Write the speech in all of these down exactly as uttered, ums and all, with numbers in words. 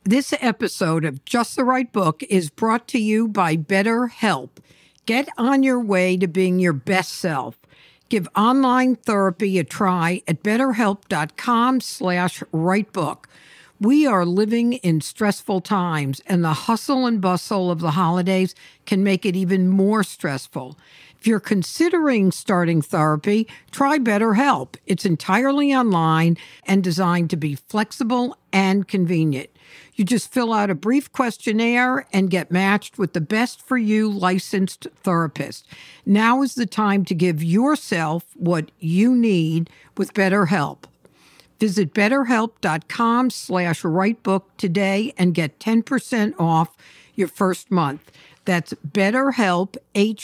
This episode of Just the Right Book is brought to you by BetterHelp. Get on your way to being your best self. Give online therapy a try at betterhelp.com slash writebook. We are living in stressful times, and the hustle and bustle of the holidays can make it even more stressful. If you're considering starting therapy, try BetterHelp. It's entirely online and designed to be flexible and convenient. You just fill out a brief questionnaire and get matched with the best for you licensed therapist. Now is the time to give yourself what you need with BetterHelp. Visit betterhelp.com slash writebook today and get ten percent off your first month. That's betterhelp,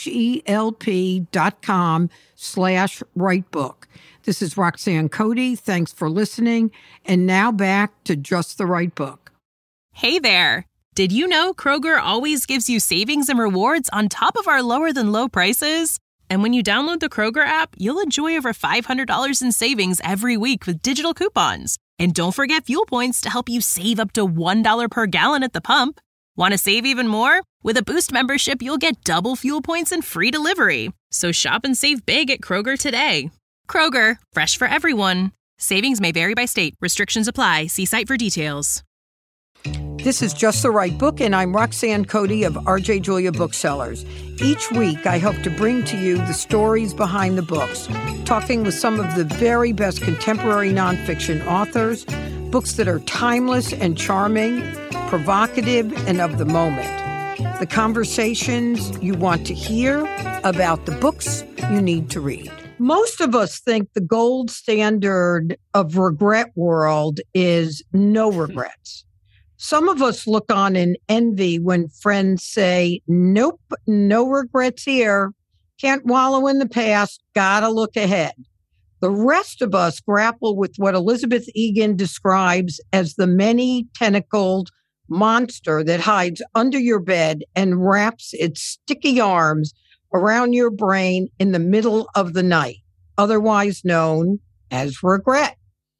H-E-L-P dot com slash writebook. This is Roxanne Cody. Thanks for listening. And now back to Just the Right Book. Hey there! Did you know Kroger always gives you savings and rewards on top of our lower-than-low prices? And when you download the Kroger app, you'll enjoy over five hundred dollars in savings every week with digital coupons. And don't forget fuel points to help you save up to one dollar per gallon at the pump. Want to save even more? With a Boost membership, you'll get double fuel points and free delivery. So shop and save big at Kroger today. Kroger, fresh for everyone. Savings may vary by state. Restrictions apply. See site for details. This is Just the Right Book, and I'm Roxanne Cody of R J Julia Booksellers. Each week, I hope to bring to you the stories behind the books, talking with some of the very best contemporary nonfiction authors, books that are timeless and charming, provocative, and of the moment. The conversations you want to hear about the books you need to read. Most of us think the gold standard of regret world is no regrets. Some of us look on in envy when friends say, nope, no regrets here. Can't wallow in the past. Gotta look ahead. The rest of us grapple with what Elizabeth Egan describes as the many-tentacled monster that hides under your bed and wraps its sticky arms around your brain in the middle of the night, otherwise known as regret.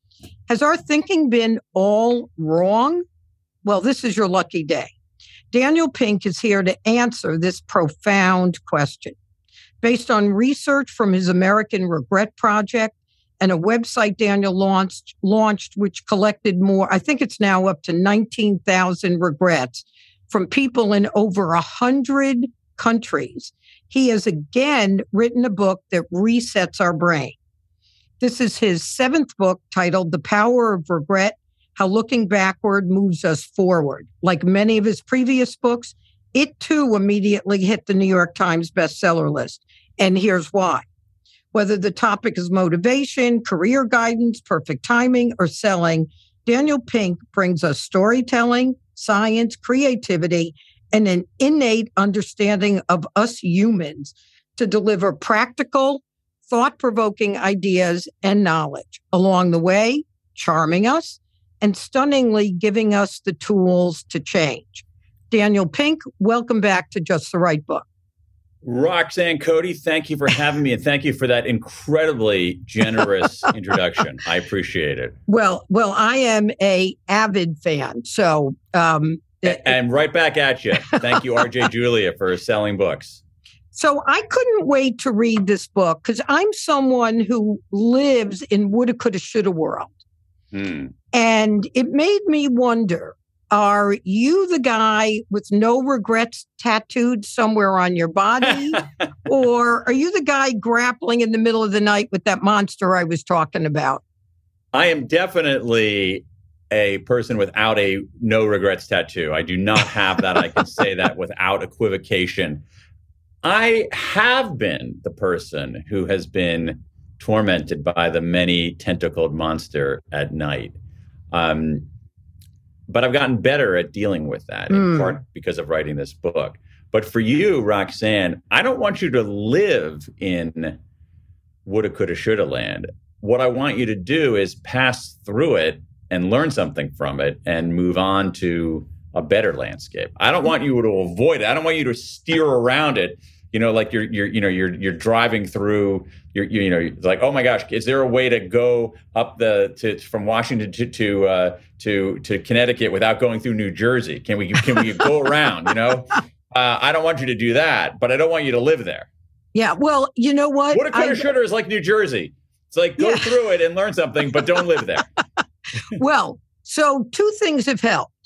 Has our thinking been all wrong? Well, this is your lucky day. Daniel Pink is here to answer this profound question. Based on research from his American Regret Project and a website Daniel launched, launched which collected more, I think it's now up to nineteen thousand regrets from people in over one hundred countries. He has again written a book that resets our brain. This is his seventh book titled The Power of Regret: How Looking Backward Moves Us Forward. Like many of his previous books, it too immediately hit the New York Times bestseller list. And here's why. Whether the topic is motivation, career guidance, perfect timing, or selling, Daniel Pink brings us storytelling, science, creativity, and an innate understanding of us humans to deliver practical, thought-provoking ideas and knowledge. Along the way, charming us, and stunningly giving us the tools to change. Daniel Pink, welcome back to Just the Right Book. Roxanne Cody, thank you for having me, and thank you for that incredibly generous introduction. I appreciate it. Well, well, I am a avid fan, so um, and, and right back at you. Thank you, R J Julia, for selling books. So I couldn't wait to read this book because I'm someone who lives in woulda, coulda, shoulda world. Hmm. And it made me wonder, are you the guy with no regrets tattooed somewhere on your body? Or are you the guy grappling in the middle of the night with that monster I was talking about? I am definitely a person without a no regrets tattoo. I do not have that. I can say that without equivocation. I have been the person who has been tormented by the many tentacled monster at night. Um, but I've gotten better at dealing with that, in mm. part because of writing this book. But for you, Roxanne, I don't want you to live in woulda, coulda, shoulda land. What I want you to do is pass through it and learn something from it and move on to a better landscape. I don't want you to avoid it. I don't want you to steer around it You know, like you're you're you know you're you're driving through. You're you know it's like, oh my gosh, is there a way to go up the to from Washington to to uh, to to Connecticut without going through New Jersey? Can we can we go around? You know, uh, I don't want you to do that, but I don't want you to live there. Yeah. Well, you know what? What a coulda, shoulda is like New Jersey. It's like go Yeah. through it and learn something, but don't live there. Well, so two things have helped.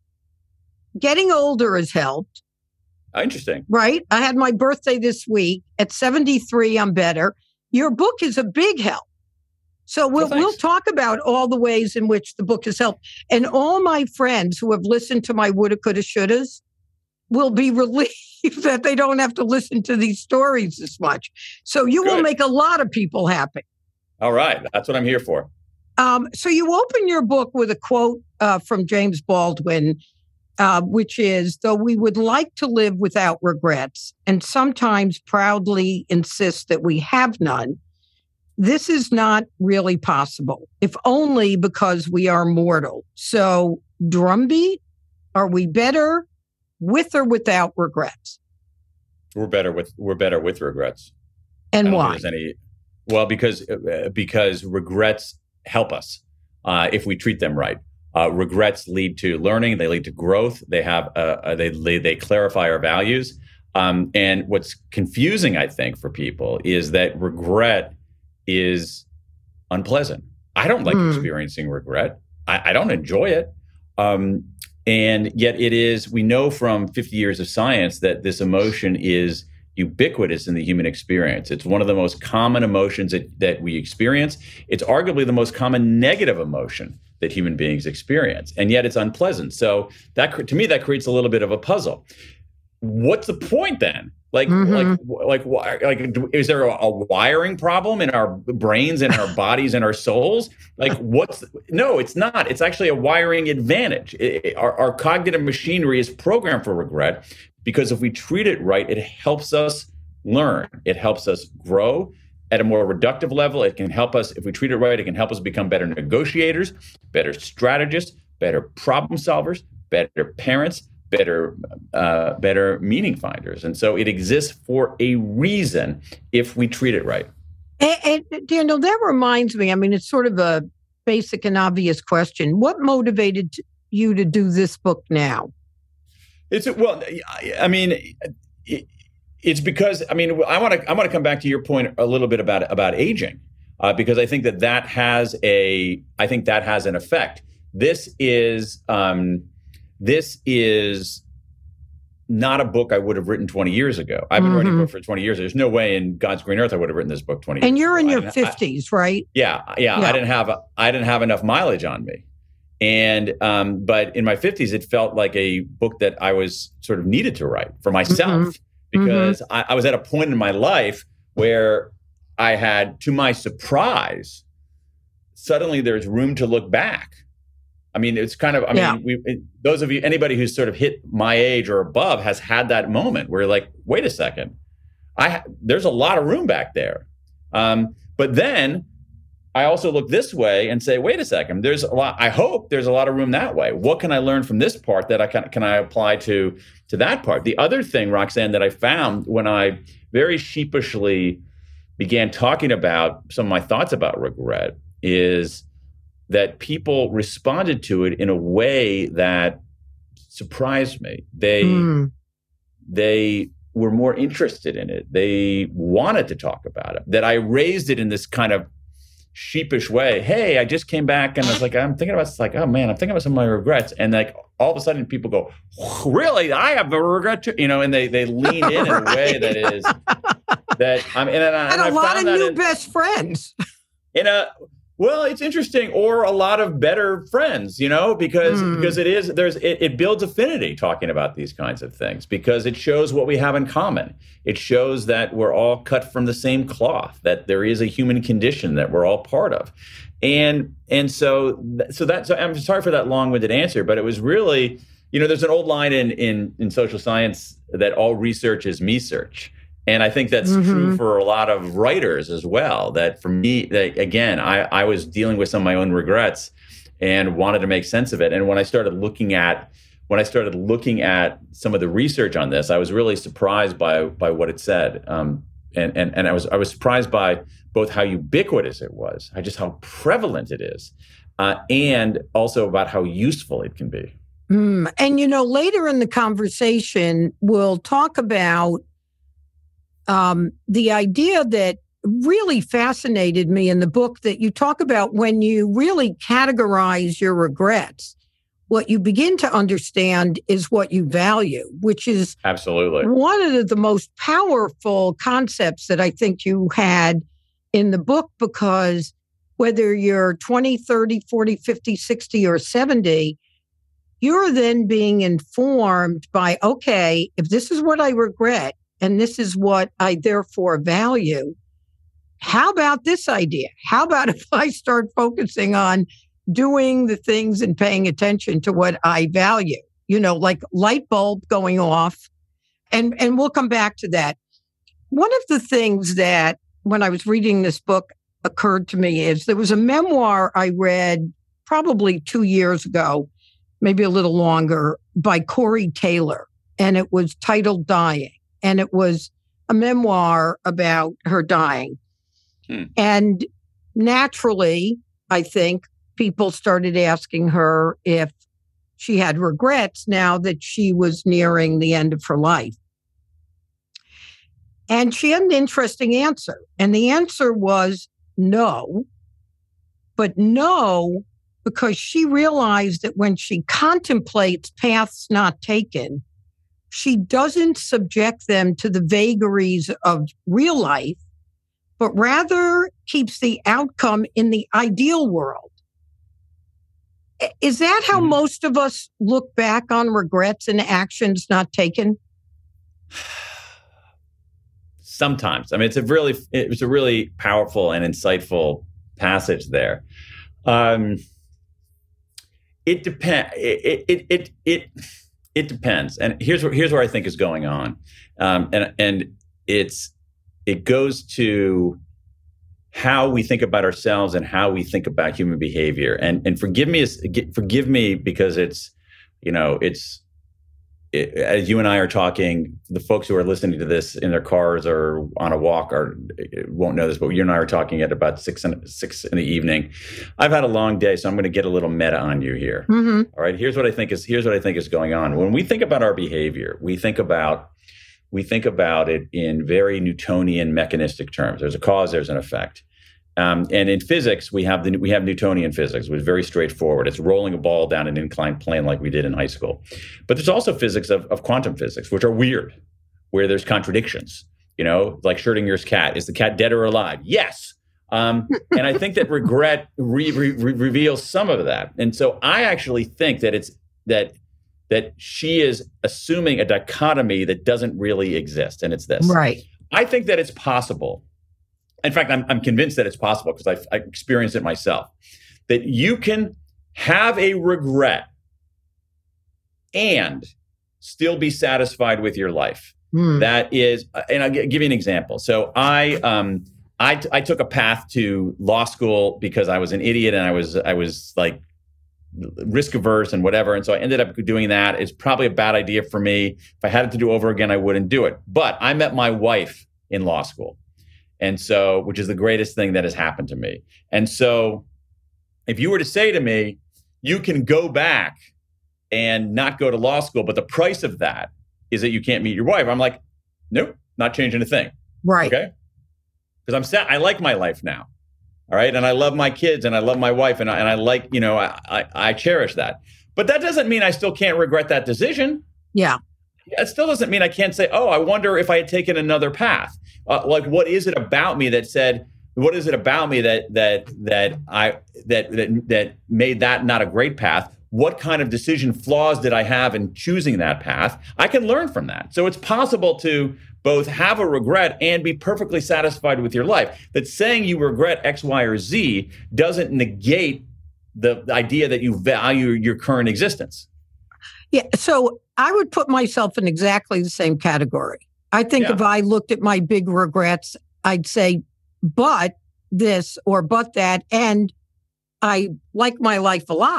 Getting older has helped, Interesting. right? I had my birthday this week. At seventy-three, I'm better. Your book is a big help. So we'll, thanks. we'll talk about all the ways in which the book has helped. And all my friends who have listened to my woulda, coulda, shouldas will be relieved that they don't have to listen to these stories as much. So you will Good. make a lot of people happy. All right, that's what I'm here for. Um, so you open your book with a quote uh, from James Baldwin, uh, which is, though we would like to live without regrets and sometimes proudly insist that we have none, this is not really possible, if only because we are mortal. So drumbeat, are we better with or without regrets? We're better with we're better with regrets. I And don't why? think there's any, well, because uh, because regrets help us uh, if we treat them right. Uh, regrets lead to learning. They lead to growth. They have uh, they, they they clarify our values. Um, and what's confusing, I think, for people is that regret is unpleasant. I don't like Mm. experiencing regret. I, I don't enjoy it. Um, and yet it is, we know from fifty years of science that this emotion is ubiquitous in the human experience. It's one of the most common emotions that, that we experience. It's arguably the most common negative emotion that human beings experience. And yet it's unpleasant. So that, to me, that creates a little bit of a puzzle. What's the point then? Like, Mhm. like, like, like, is there a, a wiring problem in our brains, in our bodies, in our souls? Like, what's, no, it's not. It's actually a wiring advantage. It, it- our, our cognitive machinery is programmed for regret because if we treat it right, it helps us learn. It helps us grow at a more reductive level. It can help us, if we treat it right, it can help us become better negotiators, better strategists, better problem solvers, better parents, better uh, better meaning finders. And so it exists for a reason if we treat it right. And, and Daniel, that reminds me, I mean, it's sort of a basic and obvious question. What motivated you to do this book now? It's well, I mean, it, it's because I mean, I want to I want to come back to your point a little bit about about aging, uh, because I think that that has a I think that has an effect. This is um, this is not a book I would have written twenty years ago. I've been Mhm. writing a book for twenty years. There's no way in God's green earth I would have written this book twenty years And you're ago. in I your didn't- I- fifties, right? Yeah, yeah, Yeah. I didn't have I didn't have enough mileage on me, and um, but in my fifties, it felt like a book that I was sort of needed to write for myself Mhm. because I, I was at a point in my life where I had, to my surprise, suddenly there's room to look back. I mean, it's kind of I Yeah. mean, we it, those of you anybody who's sort of hit my age or above has had that moment where like, wait a second, I ha- there's a lot of room back there, um, but then. I also look this way and say, wait a second, there's a lot, I hope there's a lot of room that way. What can I learn from this part that I can, can I apply to, to that part? The other thing, Roxanne, that I found when I very sheepishly began talking about some of my thoughts about regret is that people responded to it in a way that surprised me. They, Mm. they were more interested in it. They wanted to talk about it, that I raised it in this kind of sheepish way. Hey, I just came back and I was like, I'm thinking about it's like, oh man, I'm thinking about some of my regrets. And like all of a sudden people go, really? I have a regret too, you know, and they they lean in in a way that is that I'm and, and, I, And and a I lot of found that new in, best friends. in a well, it's interesting, or a lot of better friends, you know, because Mm. because it is there's it, it builds affinity talking about these kinds of things because it shows what we have in common. It shows that we're all cut from the same cloth, that there is a human condition that we're all part of, and and so so that so I'm sorry for that long-winded answer, but it was really, you know, there's an old line in in in social science that all research is me search. And I think that's Mhm. true for a lot of writers as well. That for me, that, again, I, I was dealing with some of my own regrets and wanted to make sense of it. And when I started looking at when I started looking at some of the research on this, I was really surprised by by what it said. Um, and and and I was I was surprised by both how ubiquitous it was, just how prevalent it is, uh, and also about how useful it can be. Mm. And, you know, later in the conversation, we'll talk about um, the idea that really fascinated me in the book, that you talk about when you really categorize your regrets, what you begin to understand is what you value, which is absolutely one of the most powerful concepts that I think you had in the book, because whether you're twenty, thirty, forty, fifty, sixty, or seventy, you're then being informed by, okay, if this is what I regret and this is what I therefore value, how about this idea? How about if I start focusing on doing the things and paying attention to what I value? You know, like light bulb going off. And, and we'll come back to that. One of the things that when I was reading this book occurred to me is there was a memoir I read probably two years ago, maybe a little longer, by Corey Taylor. And it was titled Dying. And it was a memoir about her dying. Hmm. And naturally, I think people started asking her if she had regrets now that she was nearing the end of her life. And she had an interesting answer. And the answer was no, but no, because she realized that when she contemplates paths not taken, she doesn't subject them to the vagaries of real life, but rather keeps the outcome in the ideal world. Is that how mm-hmm. most of us look back on regrets and actions not taken? Sometimes. I mean, it's a really, it was a really powerful and insightful passage there. Um, it depends. It, it, it, it, it depends. And here's where, here's where I think is going on. Um, and, and it's, it goes to how we think about ourselves and how we think about human behavior. And, and forgive me, forgive me because it's, you know, it's, It, as you and I are talking, the folks who are listening to this in their cars or on a walk or won't know this, but you and I are talking at about six in, six in the evening. I've had a long day, so I'm going to get a little meta on you here. Mm-hmm. All right. Here's what I think is here's what I think is going on. When we think about our behavior, we think about we think about it in very Newtonian mechanistic terms. There's a cause, there's an effect. Um, and in physics, we have the we have Newtonian physics, which is very straightforward. It's rolling a ball down an inclined plane like we did in high school. But there's also physics of, of quantum physics, which are weird, where there's contradictions. You know, like Schrödinger's cat. Is the cat dead or alive? Yes. Um, and I think that regret re- re- re- reveals some of that. And so I actually think that it's that that she is assuming a dichotomy that doesn't really exist, and it's this. Right. I think that it's possible. In fact, I'm, I'm convinced that it's possible because I've, I've experienced it myself, that you can have a regret and still be satisfied with your life. Mm. That is, and I'll give you an example. So I, um, I, t- I took a path to law school because I was an idiot and I was, I was like risk averse and whatever. And so I ended up doing that. It's probably a bad idea for me. If I had it to do over again, I wouldn't do it. But I met my wife in law school. And so, which is the greatest thing that has happened to me. And so if you were to say to me, you can go back and not go to law school, but the price of that is that you can't meet your wife. I'm like, nope, not changing a thing. Right. Okay. Because I'm sad. I like my life now. All right. And I love my kids and I love my wife and I, and I like, you know, I, I, I cherish that. But that doesn't mean I still can't regret that decision. Yeah. It still doesn't mean I can't say, oh, I wonder if I had taken another path. Uh, like, what is it about me that said, what is it about me that that that I that that that made that not a great path? What kind of decision flaws did I have in choosing that path? I can learn from that. So it's possible to both have a regret and be perfectly satisfied with your life. That saying you regret X, Y, or Z doesn't negate the idea that you value your current existence. Yeah. So I would put myself in exactly the same category. I think yeah. if I looked at my big regrets, I'd say, but this or but that. And I like my life a lot.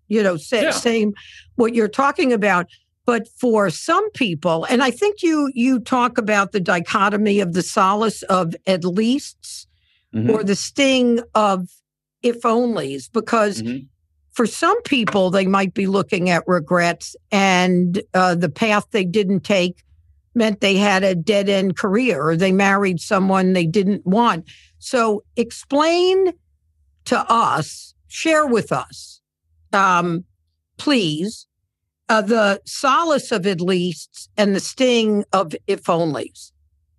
you know, say, Yeah. same what you're talking about. But for some people, and I think you you talk about the dichotomy of the solace of at leasts Mm-hmm. or the sting of if onlys, because Mm-hmm. for some people, they might be looking at regrets and uh, the path they didn't take meant they had a dead end career or they married someone they didn't want. So explain to us, share with us, um, please, uh, the solace of at least and the sting of if onlys.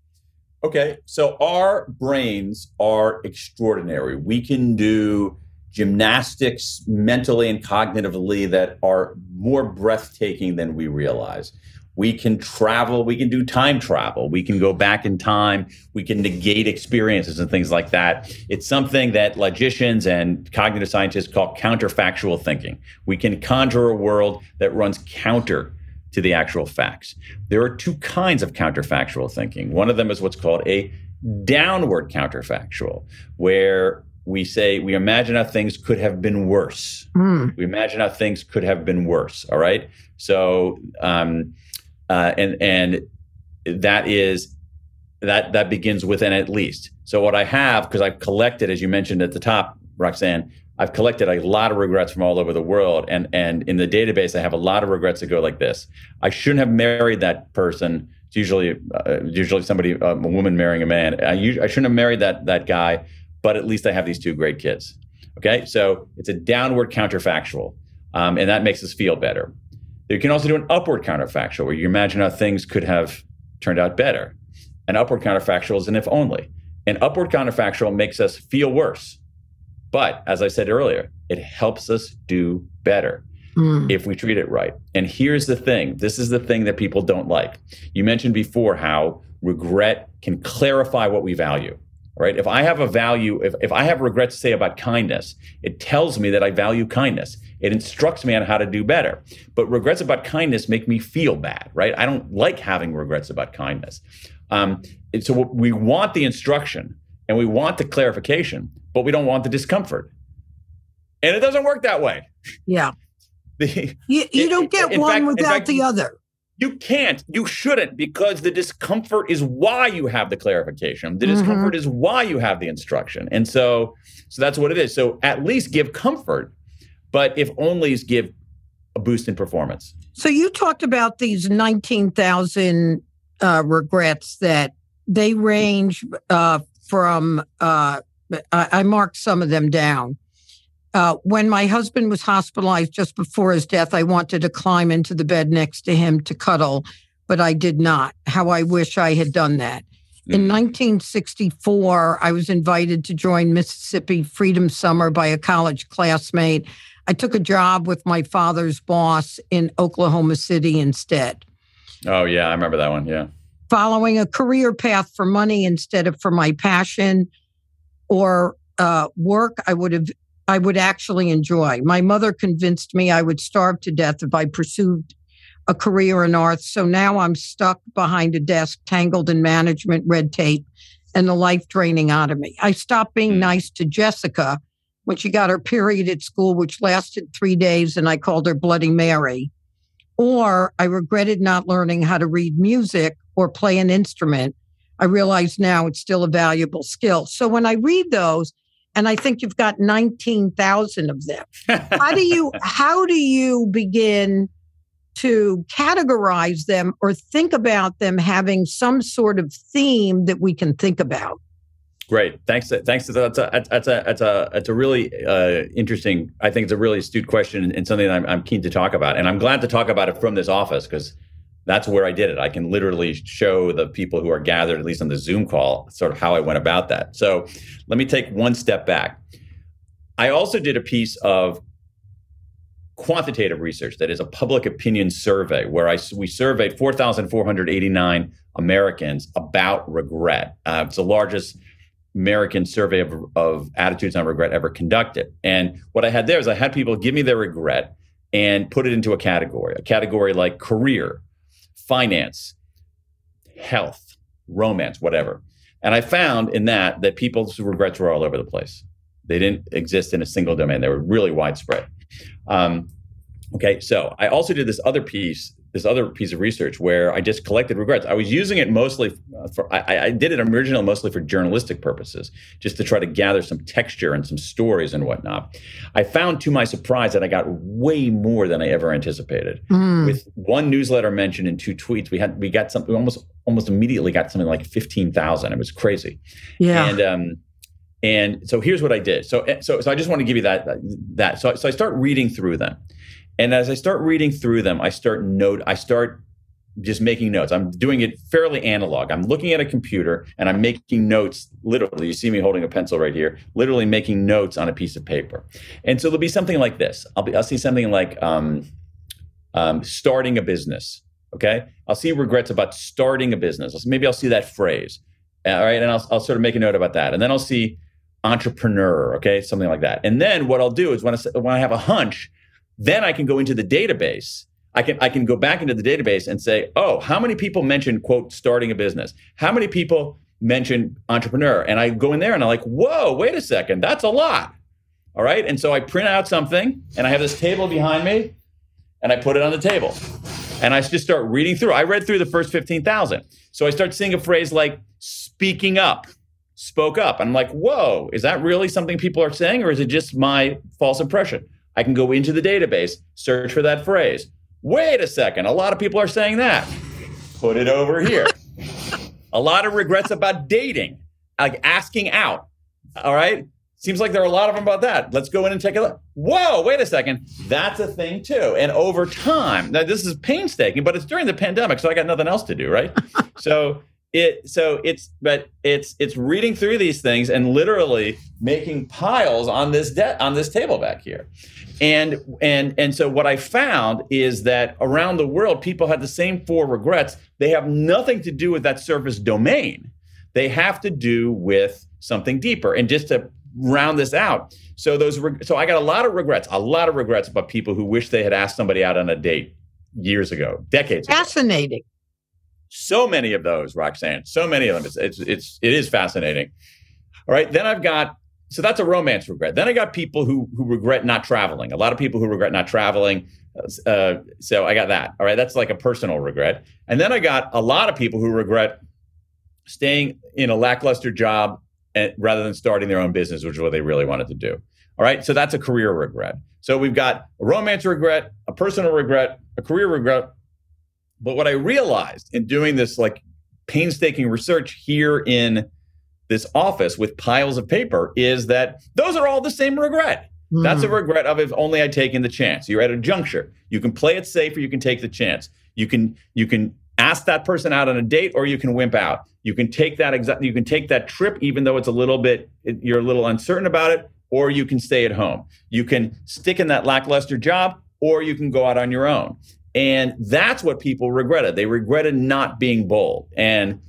Okay, so our brains are extraordinary. We can do gymnastics mentally and cognitively that are more breathtaking than we realize. We can travel, we can do time travel, we can go back in time, we can negate experiences and things like that. It's something that logicians and cognitive scientists call counterfactual thinking. We can conjure a world that runs counter to the actual facts. There are two kinds of counterfactual thinking. One of them is what's called a downward counterfactual, where we say, we imagine how things could have been worse. Mm. We imagine how things could have been worse, all right? So, um, uh, and and that is, that that begins with an at least. So what I have, because I've collected, as you mentioned at the top, Roxanne, I've collected a lot of regrets from all over the world. And, and in the database, I have a lot of regrets that go like this. I shouldn't have married that person. It's usually uh, usually somebody, uh, a woman marrying a man. I, usually, I shouldn't have married that that guy, but at least I have these two great kids. Okay, so it's a downward counterfactual, um, and that makes us feel better. You can also do an upward counterfactual, where you imagine how things could have turned out better. An upward counterfactual is an if only. An upward counterfactual makes us feel worse. But as I said earlier, it helps us do better mm. if we treat it right. And here's the thing. This is the thing that people don't like. You mentioned before how regret can clarify what we value, right? If I have a value, if, if I have regrets to say about kindness, it tells me that I value kindness. It instructs me on how to do better. But regrets about kindness make me feel bad, right? I don't like having regrets about kindness. Um, and so we want the instruction and we want the clarification, but we don't want the discomfort. And it doesn't work that way. Yeah. The, you you it, don't get one fact, without fact, the other. You can't. You shouldn't, because the discomfort is why you have the clarification. The discomfort mm-hmm. is why you have the instruction. And so, so that's what it is. So at least give comfort, but if onlys give a boost in performance. So you talked about these nineteen thousand uh, regrets that they range uh, from, uh, I, I marked some of them down. Uh, when my husband was hospitalized just before his death, I wanted to climb into the bed next to him to cuddle, but I did not. How I wish I had done that. Mm-hmm. In nineteen sixty-four, I was invited to join Mississippi Freedom Summer by a college classmate. I took a job with my father's boss in Oklahoma City instead. Oh, yeah, I remember that one, yeah. Following a career path for money instead of for my passion or uh, work, I would have I would actually enjoy. My mother convinced me I would starve to death if I pursued a career in arts. So now I'm stuck behind a desk, tangled in management, red tape, and the life draining out of me. I stopped being mm. nice to Jessica when she got her period at school, which lasted three days, and I called her Bloody Mary. Or I regretted not learning how to read music or play an instrument. I realize now it's still a valuable skill. So when I read those, and I think you've got nineteen thousand of them. How do you how do you begin to categorize them or think about them having some sort of theme that we can think about? Great, thanks. Thanks. That's a that's a that's a that's a really uh, interesting. I think it's a really astute question and something that I'm, I'm keen to talk about. And I'm glad to talk about it from this office because that's where I did it. I can literally show the people who are gathered, at least on the Zoom call, sort of how I went about that. So let me take one step back. I also did a piece of quantitative research that is a public opinion survey where I, we surveyed four thousand four hundred eighty-nine Americans about regret. Uh, it's the largest American survey of, of attitudes on regret ever conducted. And what I had there is I had people give me their regret and put it into a category, a category like career, finance, health, romance, whatever. And I found in that that people's regrets were all over the place. They didn't exist in a single domain. They were really widespread. Um, Okay, so I also did this other piece, this other piece of research where I just collected regrets. I was using it mostly for, I, I did it originally mostly for journalistic purposes, just to try to gather some texture and some stories and whatnot. I found to my surprise that I got way more than I ever anticipated. Mm. With one newsletter mention and two tweets, we had we got something, we almost almost immediately got something like fifteen thousand. It was crazy. Yeah. And um, and so here's what I did. So so so I just want to give you that that. So so I start reading through them. And as I start reading through them, I start note. I start just making notes. I'm doing it fairly analog. I'm looking at a computer and I'm making notes. Literally, you see me holding a pencil right here. Literally making notes on a piece of paper. And so there'll be something like this. I'll be. I'll see something like um, um, starting a business. Okay. I'll see regrets about starting a business. Maybe I'll see that phrase. All right, and I'll I'll sort of make a note about that. And then I'll see entrepreneur. Okay, something like that. And then what I'll do is when I when I have a hunch. Then I can go into the database. I can I can go back into the database and say, oh, how many people mentioned, quote, starting a business? How many people mentioned entrepreneur? And I go in there and I'm like, whoa, wait a second, that's a lot. All right. And so I print out something and I have this table behind me and I put it on the table. And I just start reading through. I read through the first fifteen thousand. So I start seeing a phrase like speaking up, spoke up. I'm like, whoa, is that really something people are saying, or is it just my false impression? I can go into the database, search for that phrase. Wait a second, a lot of people are saying that. Put it over here. A lot of regrets about dating, like asking out. All right? Seems like there are a lot of them about that. Let's go in and take a look. Whoa, wait a second. That's a thing too. And over time, now this is painstaking, but it's during the pandemic, so I got nothing else to do, right? so it so it's but it's it's reading through these things and literally making piles on this de- on this table back here. And and and so what I found is that around the world, people had the same four regrets. They have nothing to do with that surface domain. They have to do with something deeper. And just to round this out, so those reg- so I got a lot of regrets, a lot of regrets about people who wish they had asked somebody out on a date years ago, decades ago. Fascinating. So many of those, Roxanne. So many of them. It's it's, it's it is fascinating. All right. Then I've got. So that's a romance regret. Then I got people who who regret not traveling. A lot of people who regret not traveling. Uh, so I got that. All right, that's like a personal regret. And then I got a lot of people who regret staying in a lackluster job and, rather than starting their own business, which is what they really wanted to do. All right, so that's a career regret. So we've got a romance regret, a personal regret, a career regret. But what I realized in doing this like painstaking research here in this office with piles of paper is that those are all the same regret. Mm. That's a regret of if only I'd taken the chance. You're at a juncture. You can play it safe or you can take the chance. You can you can ask that person out on a date or you can wimp out. You can take that exa- you can take that trip even though it's a little bit it, you're a little uncertain about it, or you can stay at home. You can stick in that lackluster job or you can go out on your own. And that's what people regretted. They regretted not being bold. And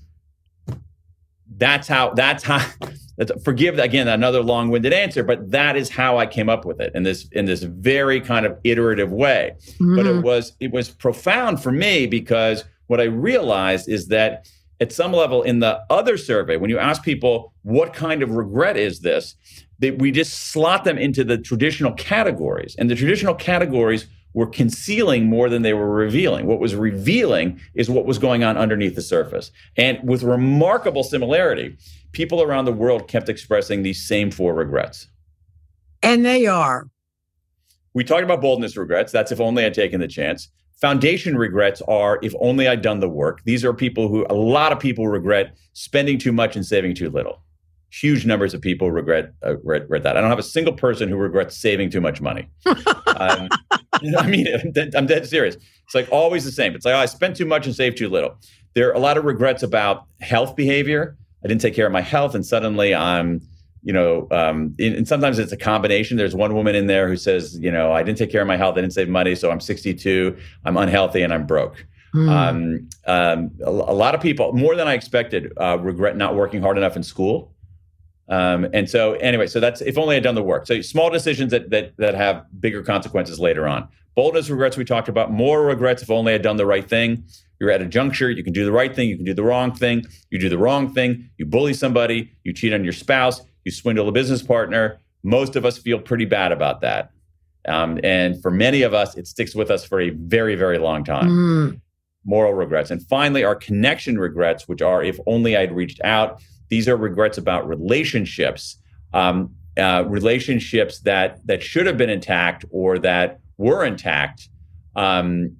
That's how, that's how, that's, forgive, again, another long-winded answer, but that is how I came up with it in this, in this very kind of iterative way. Mm-hmm. But it was, it was profound for me because what I realized is that at some level in the other survey, when you ask people, what kind of regret is this? They, we just slot them into the traditional categories, and the traditional categories were concealing more than they were revealing. What was revealing is what was going on underneath the surface. And with remarkable similarity, people around the world kept expressing these same four regrets. And they are? We talked about boldness regrets. That's if only I'd taken the chance. Foundation regrets are if only I'd done the work. These are people who, a lot of people regret spending too much and saving too little. Huge numbers of people regret, uh, regret that. I don't have a single person who regrets saving too much money. um, I mean, I'm dead, I'm dead serious. It's like always the same. It's like, oh, I spent too much and saved too little. There are a lot of regrets about health behavior. I didn't take care of my health and suddenly I'm, you know, um, and sometimes it's a combination. There's one woman in there who says, you know, I didn't take care of my health. I didn't save money. So I'm sixty-two, I'm unhealthy and I'm broke. Mm. Um, um, a, a lot of people, more than I expected, uh, regret not working hard enough in school. Um, and so anyway, so that's if only I'd done the work. So small decisions that that that have bigger consequences later on. Boldness regrets we talked about. More regrets if only I'd done the right thing. You're at a juncture. You can do the right thing. You can do the wrong thing. You do the wrong thing. You bully somebody. You cheat on your spouse. You swindle a business partner. Most of us feel pretty bad about that. Um, and for many of us, it sticks with us for a very, very long time. Mm. Moral regrets. And finally, our connection regrets, which are if only I'd reached out. These are regrets about relationships, um, uh, relationships that that should have been intact or that were intact, um,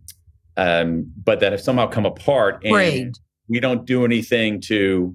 um, but that have somehow come apart. And Great. we don't do anything to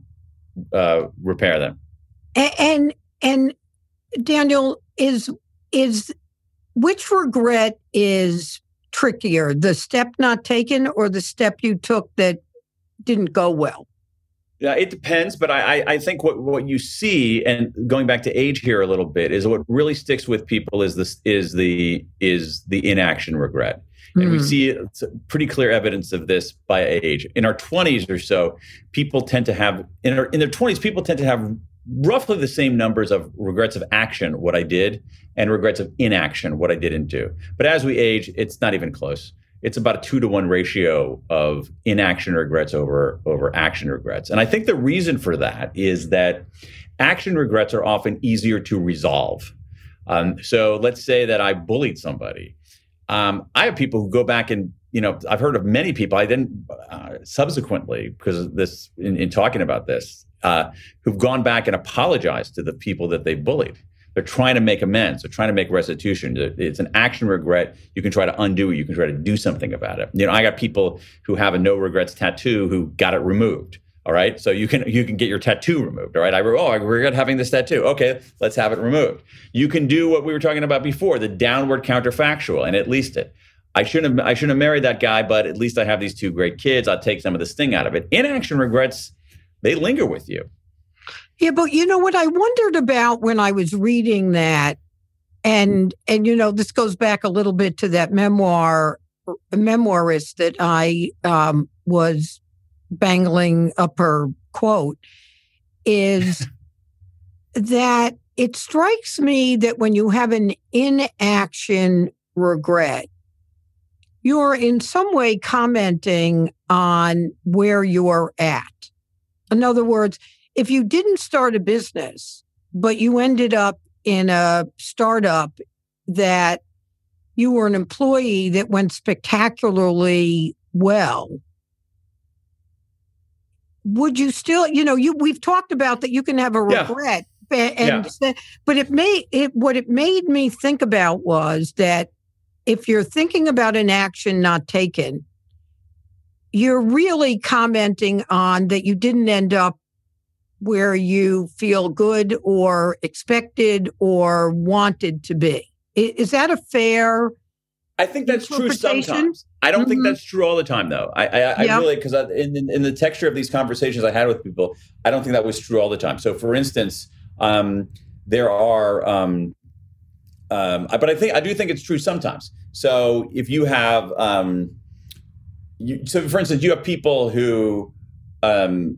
uh, repair them. And, and and Daniel, is is which regret is trickier, the step not taken or the step you took that didn't go well? Yeah, it depends, but I, I think what, what you see, and going back to age here a little bit, is what really sticks with people is this is the is the inaction regret. And mm. we see pretty clear evidence of this by age. In our twenties or so, people tend to have, in, our, in their twenties, people tend to have roughly the same numbers of regrets of action, what I did, and regrets of inaction, what I didn't do. But as we age, it's not even close. It's about a two to one ratio of inaction regrets over, over action regrets. And I think the reason for that is that action regrets are often easier to resolve. Um, so let's say that I bullied somebody. Um, I have people who go back and, you know, I've heard of many people, I didn't uh, subsequently, because of this, in, in talking about this, uh, who've gone back and apologized to the people that they bullied. They're trying to make amends. They're trying to make restitution. It's an action regret. You can try to undo it. You can try to do something about it. You know, I got people who have a no regrets tattoo who got it removed. All right. So you can you can get your tattoo removed. All right. I oh, I regret having this tattoo. Okay, let's have it removed. You can do what we were talking about before, the downward counterfactual, and at least it. I shouldn't have I shouldn't have married that guy, but at least I have these two great kids. I'll take some of the sting out of it. Inaction regrets, they linger with you. Yeah, but you know what I wondered about when I was reading that, and and you know, this goes back a little bit to that memoir, memoirist that I um, was bangling up her quote, is that it strikes me that when you have an inaction regret, you're in some way commenting on where you're at. In other words, if you didn't start a business, but you ended up in a startup that you were an employee that went spectacularly well, would you still, you know, you we've talked about that you can have a regret, yeah. and yeah. but it made it what it made me think about was that if you're thinking about an action not taken, you're really commenting on that you didn't end up where you feel good or expected or wanted to be. Is that a fair I think that's true sometimes. I don't mm-hmm. think that's true all the time, though. I, I, I yep. really, because in, in the texture of these conversations I had with people, I don't think that was true all the time. So, for instance, um, there are, um, um, but I think I do think it's true sometimes. So, if you have, um, you, so for instance, you have people who um,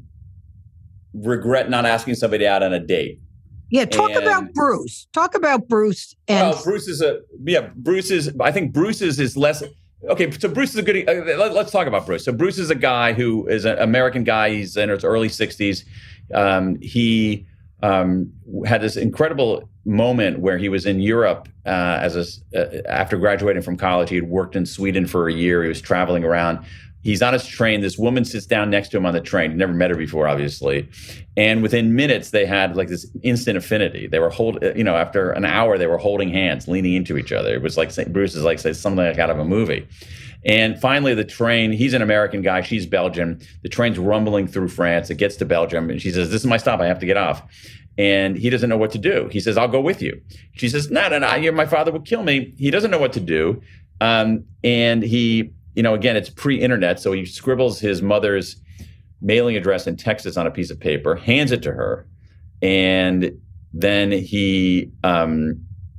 regret not asking somebody out on a date. Yeah, talk and, about Bruce. Talk about Bruce. And well, Bruce is a yeah. Bruce is. I think Bruce's is less. Okay, so Bruce is a good. Uh, let, let's talk about Bruce. So Bruce is a guy who is an American guy. He's in his early sixties. Um, he um, had this incredible moment where he was in Europe uh, as a, uh, after graduating from college. He had worked in Sweden for a year. He was traveling around. He's on his train. This woman sits down next to him on the train. He never met her before, obviously. And within minutes, they had like this instant affinity. They were hold, you know, after an hour, they were holding hands, leaning into each other. It was like Saint Bruce is like say, something like out of a movie. And finally, the train, he's an American guy. She's Belgian. The train's rumbling through France. It gets to Belgium. And she says, this is my stop. I have to get off. And he doesn't know what to do. He says, I'll go with you. She says, no, no, no, my father would kill me. He doesn't know what to do. Um, and he... You know, again, it's pre-internet, so he scribbles his mother's mailing address in Texas on a piece of paper, hands it to her, and then he um,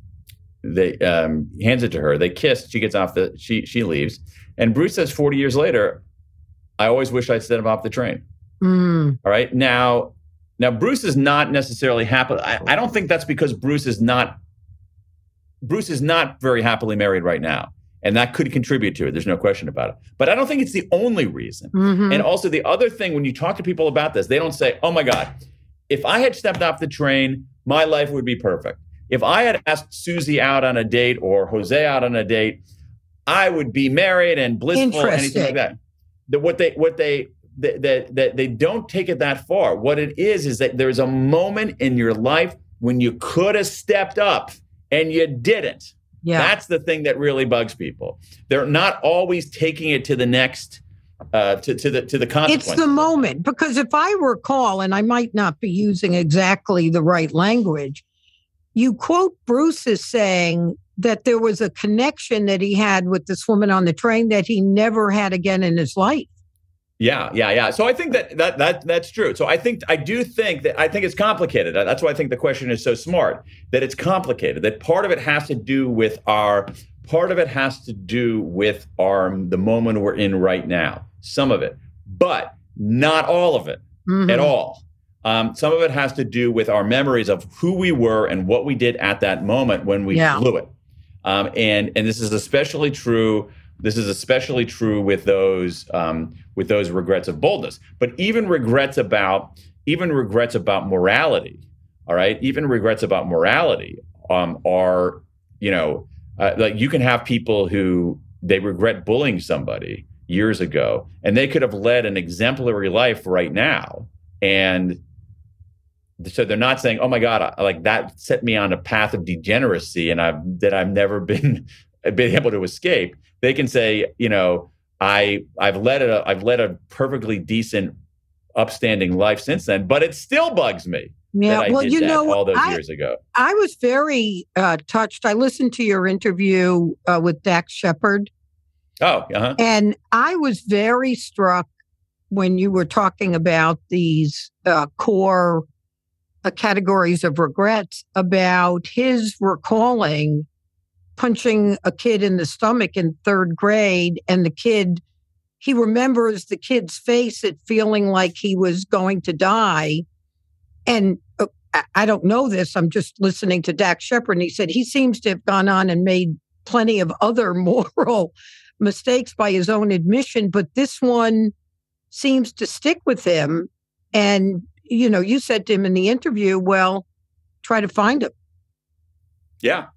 they um, hands it to her. They kiss. She gets off the. She she leaves, and Bruce says, forty years later, I always wish I'd set him off the train. Mm. All right, now now Bruce is not necessarily happy. I, I don't think that's because Bruce is not. Bruce is not very happily married right now. And that could contribute to it. There's no question about it. But I don't think it's the only reason. Mm-hmm. And also the other thing, when you talk to people about this, they don't say, oh my God, if I had stepped off the train, my life would be perfect. if I had asked Susie out on a date or Jose out on a date, I would be married and blissful, anything like that. The, what they, what they, that that they, they don't take it that far. What it is is that there's a moment in your life when you could have stepped up and you didn't. Yeah. That's the thing that really bugs people. They're not always taking it to the next, uh, to, to the to the consequence. It's the moment, because if I recall, and I might not be using exactly the right language, you quote Bruce as saying that there was a connection that he had with this woman on the train that he never had again in his life. Yeah, yeah, yeah. So I think that, that that that's true. So I think I do think that I think it's complicated. That's why I think the question is so smart, that it's complicated. That part of it has to do with our part of it has to do with our the moment we're in right now. Some of it, but not all of it mm-hmm. at all. Um, some of it has to do with our memories of who we were and what we did at that moment when we yeah. blew it. Um, and and this is especially true. This is especially true with those um, with those regrets of boldness, but even regrets about even regrets about morality. All right, even regrets about morality um, are you know uh, like you can have people who they regret bullying somebody years ago, and they could have led an exemplary life right now, and so they're not saying, "Oh my God, I, like that set me on a path of degeneracy, and I've that I've never been been able to escape." They can say, you know, I I've led a I've led a perfectly decent, upstanding life since then, but it still bugs me. Yeah, that I well, did you that know, all those I, years ago. I was very uh, touched. I listened to your interview uh, with Dax Shepard. Oh, uh-huh. And I was very struck when you were talking about these uh, core uh, categories of regrets, about his recalling punching a kid in the stomach in third grade, and the kid, he remembers the kid's face, it feeling like he was going to die. And uh, I don't know this, I'm just listening to Dax Shepard, and he said he seems to have gone on and made plenty of other moral mistakes by his own admission, but this one seems to stick with him. And, you know, you said to him in the interview, well, try to find him. Yeah.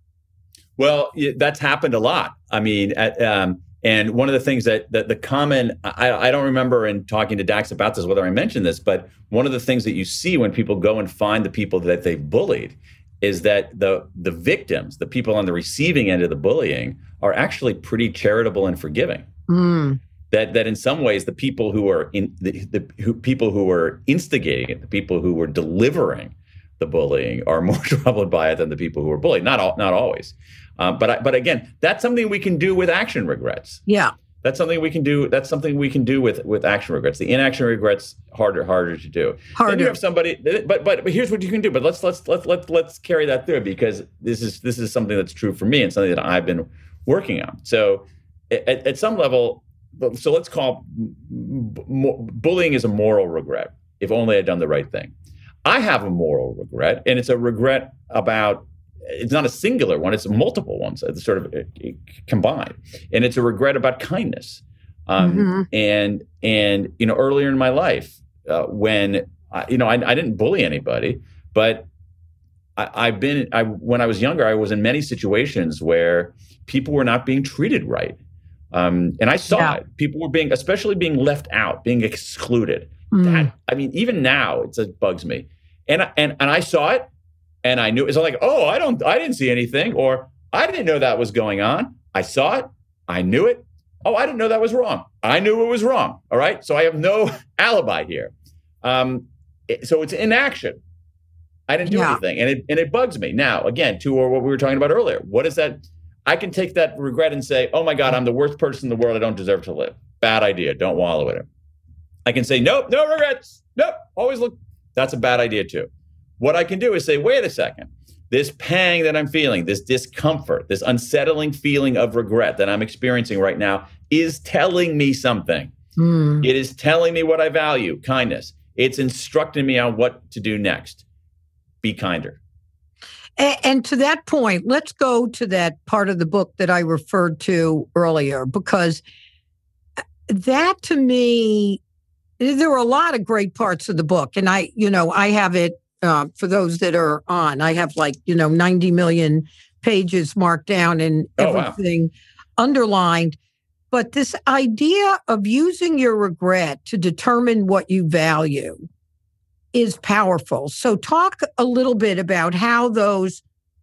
Well, that's happened a lot. I mean, at, um, and one of the things that, that the common, I, I don't remember in talking to Dax about this, whether I mentioned this, but one of the things that you see when people go and find the people that they bullied is that the the victims, the people on the receiving end of the bullying, are actually pretty charitable and forgiving. Mm. That that in some ways, the people who are in the, the who, people who were instigating it, the people who were delivering the bullying, are more troubled by it than the people who were bullied. Not all, not always. Um, but I, but again, that's something we can do with action regrets. Yeah, that's something we can do. That's something we can do with with action regrets. The inaction regrets harder harder to do. Harder. Then you have somebody. But but but here's what you can do. But let's let's let's let's let's carry that through, because this is this is something that's true for me and something that I've been working on. So at, at some level, so let's call b- bullying is a moral regret. If only I'd done the right thing. I have a moral regret, and it's a regret about. It's not a singular one; it's multiple ones, sort of combined, and it's a regret about kindness. Um, mm-hmm. And and you know, earlier in my life, uh, when I, you know, I, I didn't bully anybody, but I, I've been. I when I was younger, I was in many situations where people were not being treated right, um, and I saw yeah. it. People were being, especially being left out, being excluded. Mm. That I mean, even now, it just bugs me, and and and I saw it. And I knew it's like, oh, I don't, I didn't see anything, or I didn't know that was going on. I saw it, I knew it. Oh, I didn't know that was wrong. I knew it was wrong. All right, so I have no alibi here. Um, it, so it's inaction. I didn't do yeah. anything, and it and it bugs me. Now, again, to what we were talking about earlier, what is that? I can take that regret and say, oh my God, I'm the worst person in the world. I don't deserve to live. Bad idea. Don't wallow in it. I can say, nope, no regrets. Nope, always look. That's a bad idea too. What I can do is say, wait a second, this pang that I'm feeling, this discomfort, this unsettling feeling of regret that I'm experiencing right now is telling me something. Mm. It is telling me what I value, kindness. It's instructing me on what to do next. Be kinder. And, and to that point, let's go to that part of the book that I referred to earlier, because that to me, there were a lot of great parts of the book. And I, you know, I have it uh, for those that are on. I have like, you know, ninety million pages marked down and everything oh, wow. underlined. But this idea of using your regret to determine what you value is powerful. So talk a little bit about how those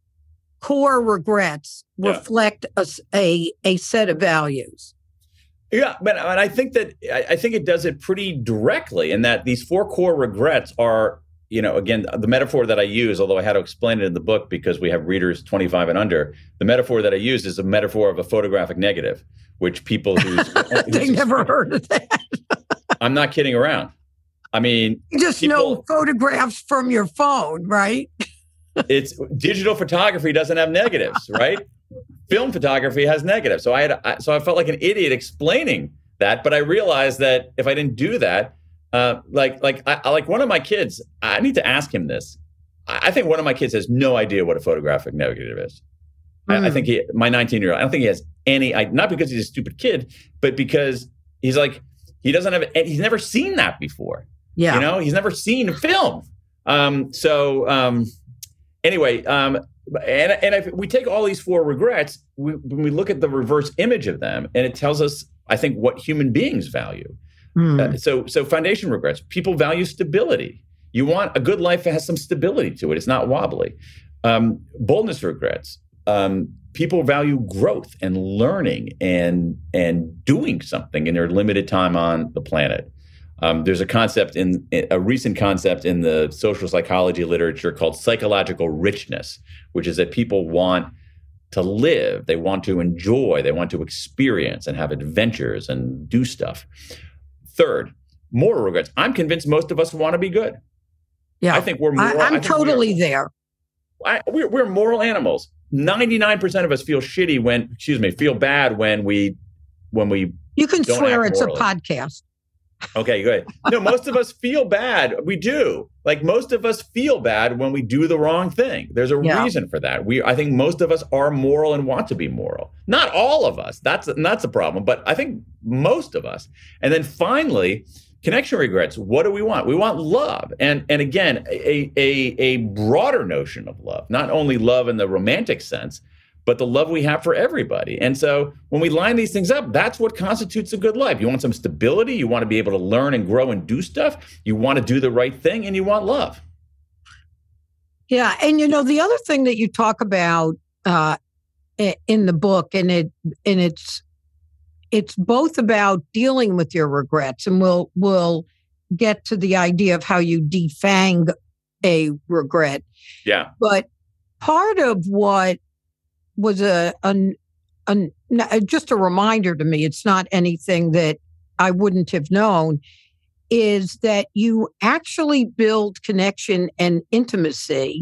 core regrets yeah. reflect a, a, a set of values. Yeah, but I think that I think it does it pretty directly in that these four core regrets are, you know, again, the metaphor that I use, although I had to explain it in the book because we have readers twenty-five and under, the metaphor that I use is a metaphor of a photographic negative, which people who's, they who's never heard of that. I'm not kidding around. I mean, you just people, know photographs from your phone, right? It's digital photography doesn't have negatives, right? Film photography has negatives. So I had, I, so I felt like an idiot explaining that, but I realized that if I didn't do that, uh, like, like, I, like one of my kids, I need to ask him this. I think one of my kids has no idea what a photographic negative is. Mm. I, I think he, my nineteen year old, I don't think he has any, I, not because he's a stupid kid, but because he's like, he doesn't have, he's never seen that before. Yeah. You know, he's never seen film. Um, so, um, anyway, um, And, and if we take all these four regrets, we, when we look at the reverse image of them, and it tells us, I think, what human beings value. Mm. Uh, so, so foundation regrets, people value stability. You want a good life that has some stability to it. It's not wobbly. Um, boldness regrets, um, people value growth and learning and and doing something in their limited time on the planet. Um, there's a concept in a recent concept in the social psychology literature called psychological richness, which is that people want to live, they want to enjoy, they want to experience and have adventures and do stuff. Third, moral regrets. I'm convinced most of us want to be good. Yeah, I think we're moral. I, I'm totally we're, there. I, we're, we're moral animals. ninety-nine percent of us feel shitty when, excuse me, feel bad when we, when we. You can don't swear act it's morally. a podcast. Okay, good. No, most of us feel bad. We do. Like most of us feel bad when we do the wrong thing. There's a yeah. reason for that. We, I think most of us are moral and want to be moral. Not all of us. That's that's a problem. But I think most of us. And then finally, connection regrets. What do we want? We want love. And and again, a a a broader notion of love. Not only love in the romantic sense, but the love we have for everybody. And so when we line these things up, that's what constitutes a good life. You want some stability, you want to be able to learn and grow and do stuff, you want to do the right thing, and you want love. Yeah, and you know, the other thing that you talk about uh, in the book, and it and it's it's both about dealing with your regrets, and we'll we'll get to the idea of how you defang a regret. Yeah. But part of what was a, a, a just a reminder to me, it's not anything that I wouldn't have known, is that you actually build connection and intimacy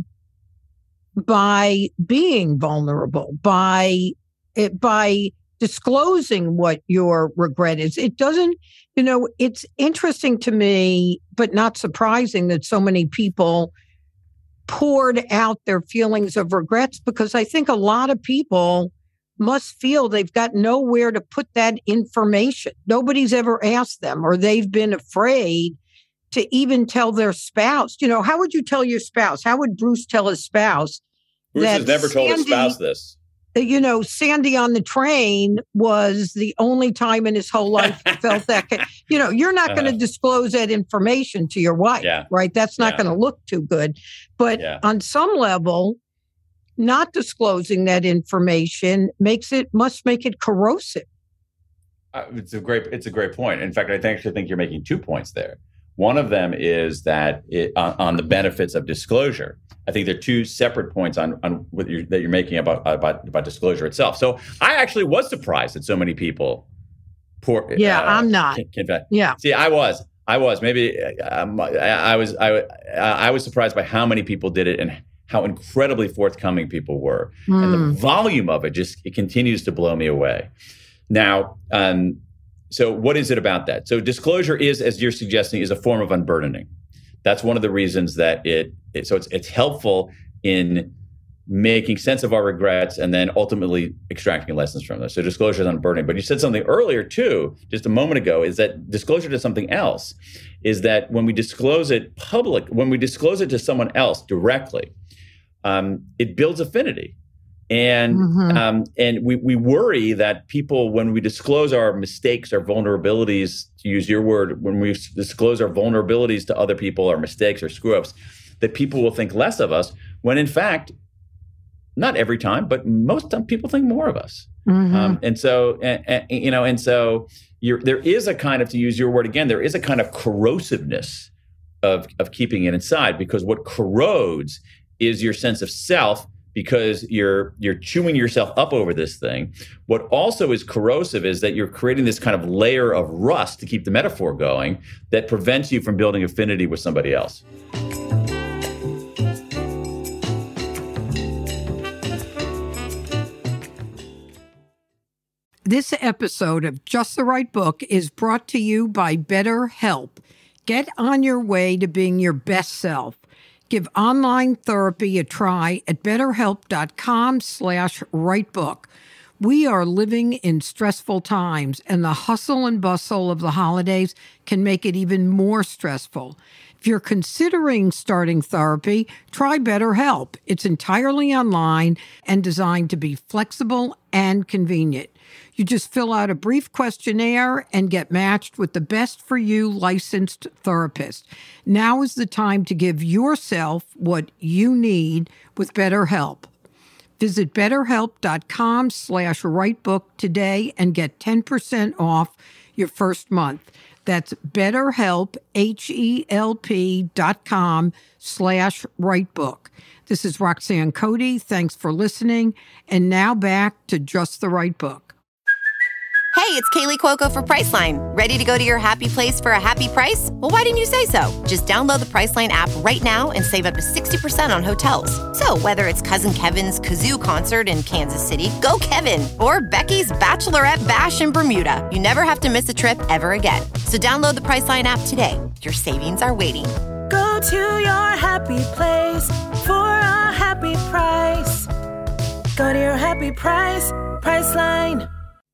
by being vulnerable, by it, by disclosing what your regret is. It doesn't, you know, it's interesting to me, but not surprising that so many people poured out their feelings of regrets, because I think a lot of people must feel they've got nowhere to put that information. Nobody's ever asked them, or they've been afraid to even tell their spouse. You know, how would you tell your spouse? How would Bruce tell his spouse? Bruce has never told his spouse this. You know, Sandy on the train was the only time in his whole life he felt that. You know, you're not going to uh, disclose that information to your wife, yeah, right? That's not yeah. going to look too good. But yeah. on some level, not disclosing that information makes it must make it corrosive. Uh, it's a great, it's a great point. In fact, I think, actually think you're making two points there. One of them is that it, on, on the benefits of disclosure. I think there are two separate points on, on what you're, that you're making about, about about disclosure itself. So I actually was surprised that so many people pour. Yeah, uh, I'm not. Can, can, yeah. See, I was. I was. Maybe um, I, I was. I, I was surprised by how many people did it and how incredibly forthcoming people were, mm. and the volume of it just it continues to blow me away. Now, um, so what is it about that? So disclosure is, as you're suggesting, is a form of unburdening. That's one of the reasons that it, it so it's it's helpful in making sense of our regrets, and then ultimately extracting lessons from those. So disclosure is unburdening. But you said something earlier too, just a moment ago, is that disclosure to something else is that when we disclose it public, when we disclose it to someone else directly, um, it builds affinity. And mm-hmm. um, and we, we worry that people, when we disclose our mistakes, our vulnerabilities, to use your word, when we disclose our vulnerabilities to other people, our mistakes, our screw-ups, that people will think less of us, when in fact, not every time, but most time people think more of us. Mm-hmm. Um, and so, and, and, you know, and so you're, there is a kind of, to use your word again, there is a kind of corrosiveness of, of keeping it inside, because what corrodes is your sense of self, because you're you're chewing yourself up over this thing. What also is corrosive is that you're creating this kind of layer of rust, to keep the metaphor going, that prevents you from building affinity with somebody else. This episode of Just the Right Book is brought to you by BetterHelp. Get on your way to being your best self. Give online therapy a try at betterhelp.com slash writebook. We are living in stressful times, and the hustle and bustle of the holidays can make it even more stressful. If you're considering starting therapy, try BetterHelp. It's entirely online and designed to be flexible and convenient. You just fill out a brief questionnaire and get matched with the best for you licensed therapist. Now is the time to give yourself what you need with BetterHelp. Visit betterhelp.com slash writebook today and get ten percent off your first month. That's BetterHelp, H-E-L-P dot com slash writebook. This is Roxanne Cody. Thanks for listening. And now back to Just the Right Book. Hey, it's Kaylee Cuoco for Priceline. Ready to go to your happy place for a happy price? Well, why didn't you say so? Just download the Priceline app right now and save up to sixty percent on hotels. So whether it's Cousin Kevin's Kazoo Concert in Kansas City, go Kevin, or Becky's Bachelorette Bash in Bermuda, you never have to miss a trip ever again. So download the Priceline app today. Your savings are waiting. Go to your happy place for a happy price. Go to your happy price, Priceline.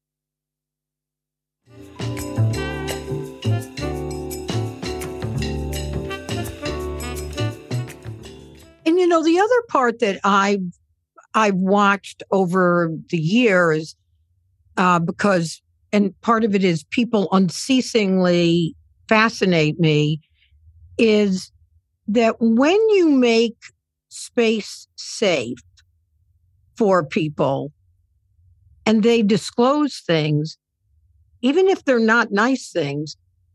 And, you know, the other part that I've, I've watched over the years, uh, because, and part of it is people unceasingly fascinate me, is that when you make space safe for people and they disclose things, even if they're not nice things,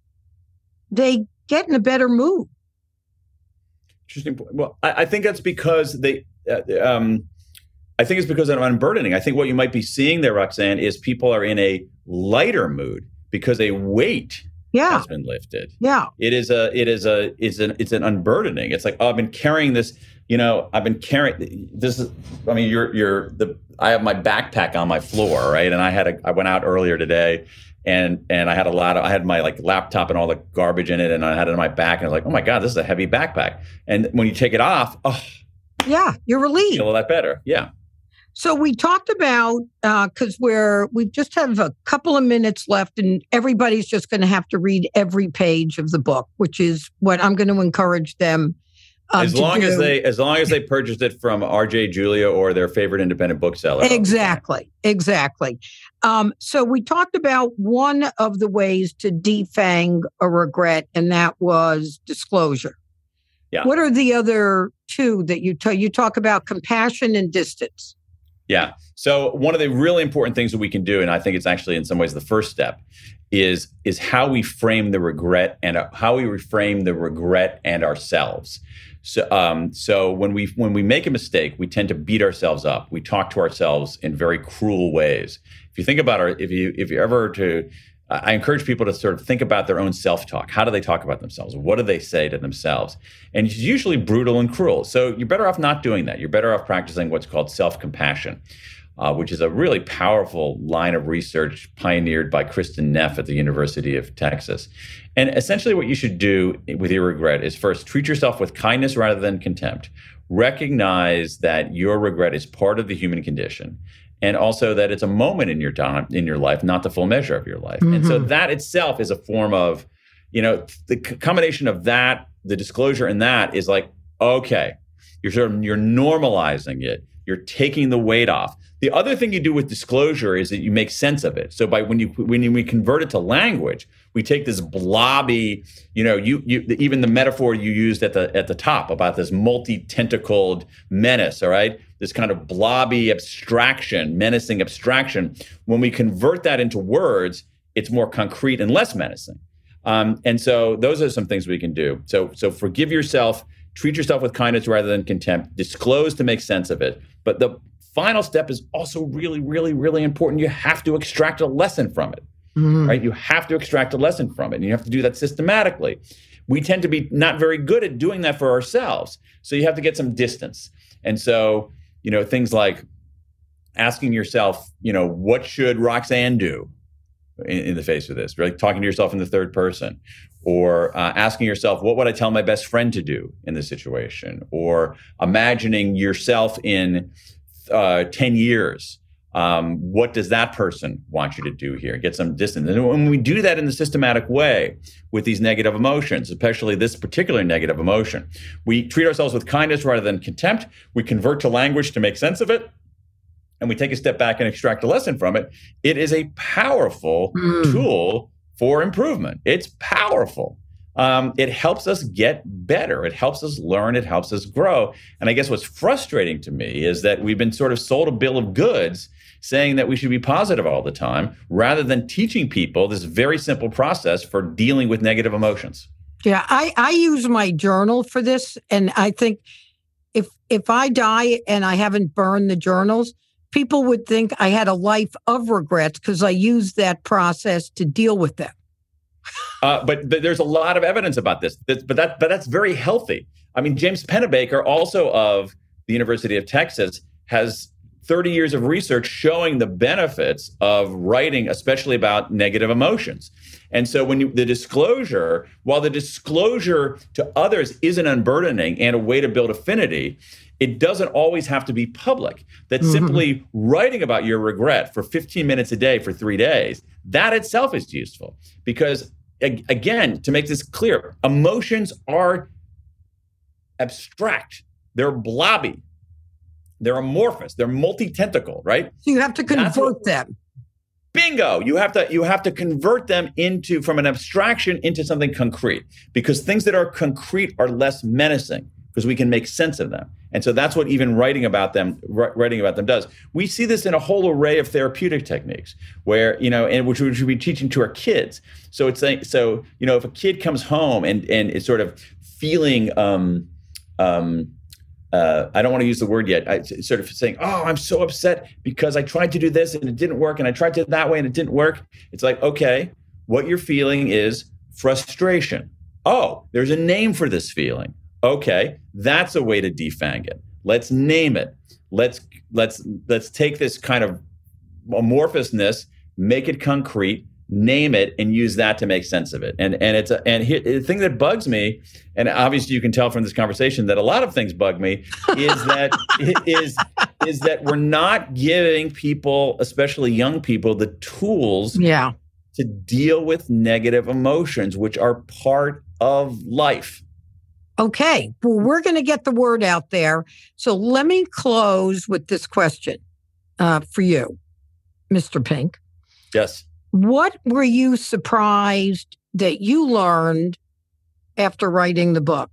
they get in a better mood. Interesting point. Well, I, I think that's because they, uh, um, I think it's because of unburdening. I think what you might be seeing there, Roxanne, is people are in a lighter mood because a weight yeah. has been lifted. Yeah, it is a, it is a, it's an, it's an unburdening. It's like, oh, I've been carrying this. You know, I've been carrying this. Is, I mean, you're, you're the. I have my backpack on my floor, right? And I had a. I went out earlier today. And and I had a lot of, I had my like laptop and all the garbage in it, and I had it on my back, and I was like, oh my God, this is a heavy backpack. And when you take it off, oh, yeah, you're relieved. You feel a lot better. Yeah. So we talked about, because uh, we're, we just have a couple of minutes left, and everybody's just going to have to read every page of the book, which is what I'm going to encourage them Um, as long do. as they, as long as they purchased it from R J Julia or their favorite independent bookseller. Exactly, exactly. Um, so we talked about one of the ways to defang a regret, and that was disclosure. Yeah. What are the other two that you talk? You talk about compassion and distance. Yeah. So one of the really important things that we can do, and I think it's actually in some ways the first step, is is how we frame the regret and uh, how we reframe the regret and ourselves. So, um, so when we when we make a mistake, we tend to beat ourselves up. We talk to ourselves in very cruel ways. If you think about our, if you if you ever to, uh, I encourage people to sort of think about their own self-talk. How do they talk about themselves? What do they say to themselves? And it's usually brutal and cruel. So you're better off not doing that. You're better off practicing what's called self-compassion, uh, which is a really powerful line of research pioneered by Kristen Neff at the University of Texas. And essentially what you should do with your regret is first treat yourself with kindness rather than contempt. recognize that your regret is part of the human condition, and also that it's a moment in your time, in your life, not the full measure of your life. Mm-hmm. And so that itself is a form of, you know, the combination of that, the disclosure in that is like, okay, you're sort of, you're normalizing it. You're taking the weight off. The other thing you do with disclosure is that you make sense of it. So by when you when we convert it to language, we take this blobby, you know, you you even the metaphor you used at the at the top about this multi-tentacled menace, all right? This kind of blobby abstraction, menacing abstraction. When we convert that into words, it's more concrete and less menacing. Um, and so those are some things we can do. So so forgive yourself. Treat yourself with kindness rather than contempt. Disclose to make sense of it. But the final step is also really, really, really important. You have to extract a lesson from it, mm-hmm. right? You have to extract a lesson from it. And you have to do that systematically. We tend to be not very good at doing that for ourselves. So you have to get some distance. And so, you know, things like asking yourself, you know, what should Roxanne do in, in the face of this? Right? Talking to yourself in the third person. Or uh, asking yourself, what would I tell my best friend to do in this situation? Or imagining yourself in uh, ten years. Um, what does that person want you to do here? Get some distance. And when we do that in the systematic way with these negative emotions, especially this particular negative emotion, we treat ourselves with kindness rather than contempt. We convert to language to make sense of it. And we take a step back and extract a lesson from it. It is a powerful mm. tool for improvement. It's powerful. Um, it helps us get better. It helps us learn. It helps us grow. And I guess what's frustrating to me is that we've been sort of sold a bill of goods saying that we should be positive all the time, rather than teaching people this very simple process for dealing with negative emotions. Yeah, I, I use my journal for this. And I think if if I die and I haven't burned the journals, people would think I had a life of regrets because I used that process to deal with them. uh, but, but there's a lot of evidence about this. But that but that's very healthy. I mean, James Pennebaker, also of the University of Texas, has thirty years of research showing the benefits of writing, especially about negative emotions. And so when you, the disclosure, while the disclosure to others isn't unburdening and a way to build affinity, it doesn't always have to be public. That mm-hmm. simply writing about your regret for fifteen minutes a day for three days, that itself is useful. Because again, to make this clear, emotions are abstract. They're blobby. They're amorphous. They're multi-tentacle, right? So you have to convert what, them. Bingo. You have to you have to convert them into from an abstraction into something concrete, because things that are concrete are less menacing because we can make sense of them. And so that's what even writing about them writing about them does. We see this in a whole array of therapeutic techniques where, you know, and which we should be teaching to our kids. So it's like, so, you know, if a kid comes home and and is sort of feeling um um Uh, I don't want to use the word yet. I sort of saying, oh, I'm so upset because I tried to do this and it didn't work, and I tried to do it that way and it didn't work. It's like, okay, what you're feeling is frustration. Oh, there's a name for this feeling. Okay, that's a way to defang it. Let's name it. Let's let's let's take this kind of amorphousness, make it concrete, name it, and use that to make sense of it. And and it's a, and here, the thing that bugs me, and obviously you can tell from this conversation that a lot of things bug me, is that is is that we're not giving people, especially young people, the tools yeah. to deal with negative emotions, which are part of life. Okay, well, we're going to get the word out there. So let me close with this question uh, for you, Mister Pink. Yes. What were you surprised that you learned after writing the book?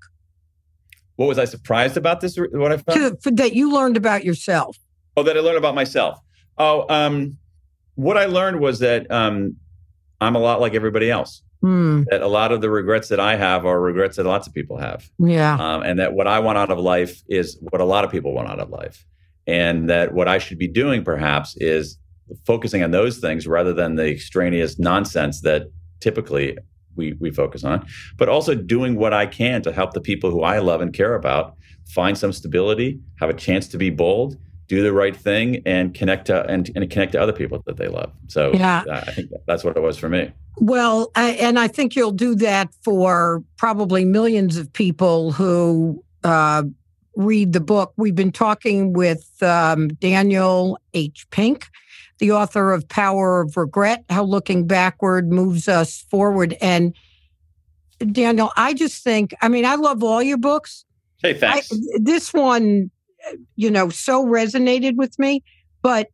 What was I surprised about this? What I found? To, that you learned about yourself. Oh, that I learned about myself. Oh, um, what I learned was that um, I'm a lot like everybody else. Mm. That a lot of the regrets that I have are regrets that lots of people have. Yeah. Um, and that what I want out of life is what a lot of people want out of life. And that what I should be doing perhaps is focusing on those things rather than the extraneous nonsense that typically we we focus on, but also doing what I can to help the people who I love and care about find some stability, have a chance to be bold, do the right thing, and connect to and, and connect to other people that they love. So yeah. uh, I think that's what it was for me. Well, I, and I think you'll do that for probably millions of people who uh, read the book. We've been talking with um, Daniel H. Pink, the author of Power of Regret, How Looking Backward Moves Us Forward. And Daniel, I just think, I mean, I love all your books. Hey, thanks. I, this one, you know, so resonated with me, but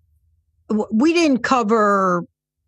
we didn't cover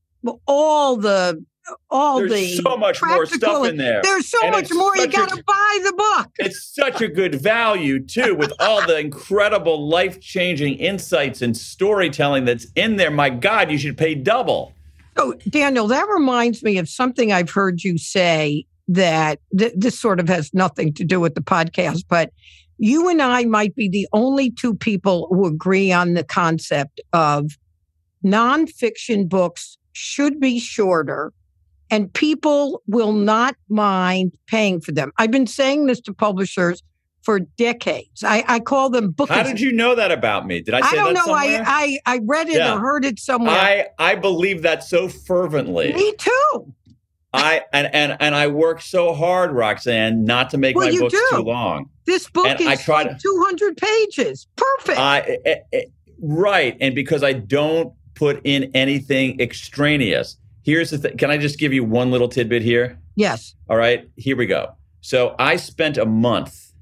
all the all There's the so much more stuff in there. There's so and much more. You got to buy the book. It's such a good value, too, with all the incredible life-changing insights and storytelling that's in there. My God, you should pay double. So, Daniel, that reminds me of something I've heard you say that th- this sort of has nothing to do with the podcast, but you and I might be the only two people who agree on the concept of nonfiction books should be shorter and people will not mind paying for them. I've been saying this to publishers for decades. I, I call them book. How did you know that about me? Did I say I don't that know. somewhere? I, I, I read it Yeah. or heard it somewhere. I, I believe that so fervently. Me too. I and, and and I work so hard, Roxanne, not to make Well, my you books do. too long. This book And is I try like to- two hundred pages. Perfect. I, I, I right, and because I don't put in anything extraneous. Here's the thing. Can I just give you one little tidbit here? yes. All right, here we go. So I spent a month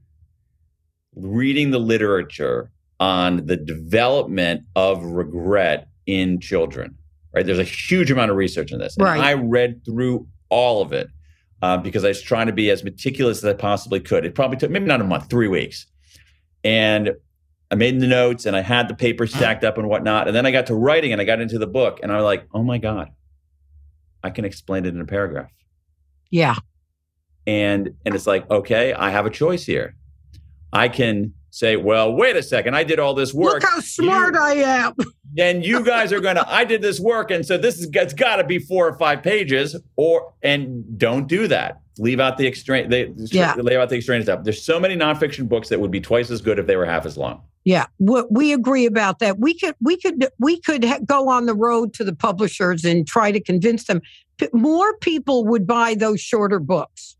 reading the literature on the development of regret in children. Right, there's a huge amount of research on this, and Right. I read through all of it uh, because I was trying to be as meticulous as I possibly could. It probably took maybe not a month, three weeks, and I made the notes and I had the paper stacked up and whatnot. And then I got to writing and I got into the book, and I was like, oh my God, I can explain it in a paragraph. Yeah. And and it's like, okay, I have a choice here. I can say, well, wait a second, I did all this work. Look how smart You- I am. Then you guys are gonna, I did this work, and so this is it's gotta be four or five pages, or and don't do that. Leave out the extraneous they Yeah. leave out the extraneous stuff. There's so many nonfiction books that would be twice as good if they were half as long. Yeah, we, we agree about that. We could, we could, we could ha- go on the road to the publishers and try to convince them. P- more people would buy those shorter books.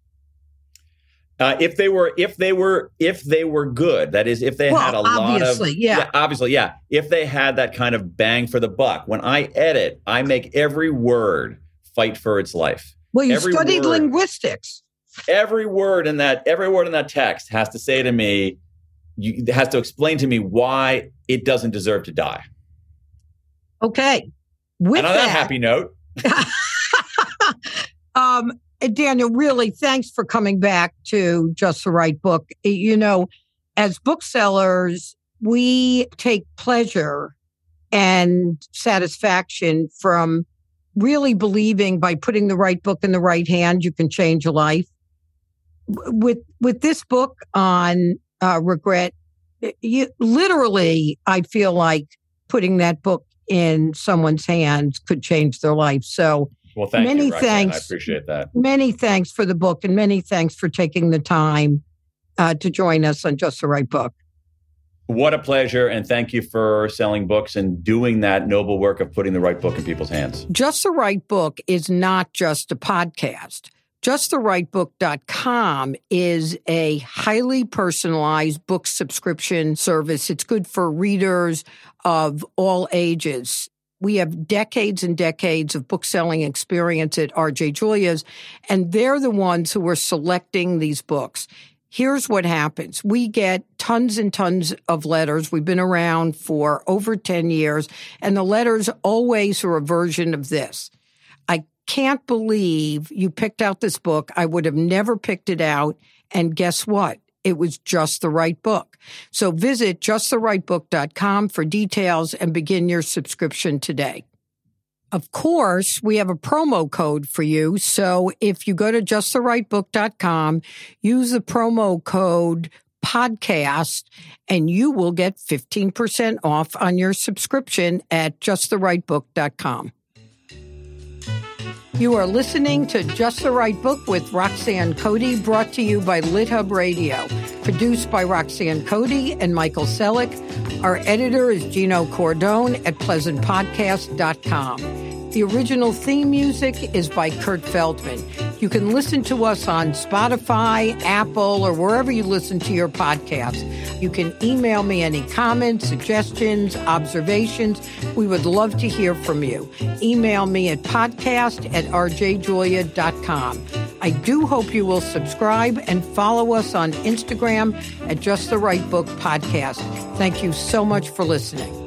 Uh, if they were, if they were, if they were good, that is, if they Well, had a lot of, obviously, yeah. obviously, yeah. If they had that kind of bang for the buck. When I edit, I make every word fight for its life. Well, you Every studied word. linguistics. Every word in that, every word in that text has to say to me, you, has to explain to me why it doesn't deserve to die. Okay. With And on that happy note, um, Daniel, really, thanks for coming back to Just the Right Book. You know, as booksellers, we take pleasure and satisfaction from really believing by putting the right book in the right hand, you can change a life. With with this book on uh, regret, you literally, I feel like putting that book in someone's hands could change their life. So well, thank Many you, Roxanne. thanks. I appreciate that. many thanks for the book and many thanks for taking the time uh, to join us on Just the Right Book. What a pleasure. And thank you for selling books and doing that noble work of putting the right book in people's hands. Just the Right Book is not just a podcast. just the right book dot com is a highly personalized book subscription service. It's good for readers of all ages. We have decades and decades of book selling experience at R J Julia's, and they're the ones who are selecting these books. Here's what happens. We get tons and tons of letters. We've been around for over ten years, and the letters always are a version of this. I can't believe you picked out this book. I would have never picked it out. And guess what? It was just the right book. So visit just the right book dot com for details and begin your subscription today. Of course, we have a promo code for you. So if you go to just the right book dot com, use the promo code podcast, and you will get fifteen percent off on your subscription at just the right book dot com. You are listening to Just the Right Book with Roxanne Cody, brought to you by LitHub Radio. Produced by Roxanne Cody and Michael Selleck. Our editor is Gino Cordone at pleasant podcast dot com. The original theme music is by Kurt Feldman. You can listen to us on Spotify, Apple, or wherever you listen to your podcasts. You can email me any comments, suggestions, observations. We would love to hear from you. Email me at podcast at r j julia dot com. I do hope you will subscribe and follow us on Instagram at Just the Right Book Podcast. Thank you so much for listening.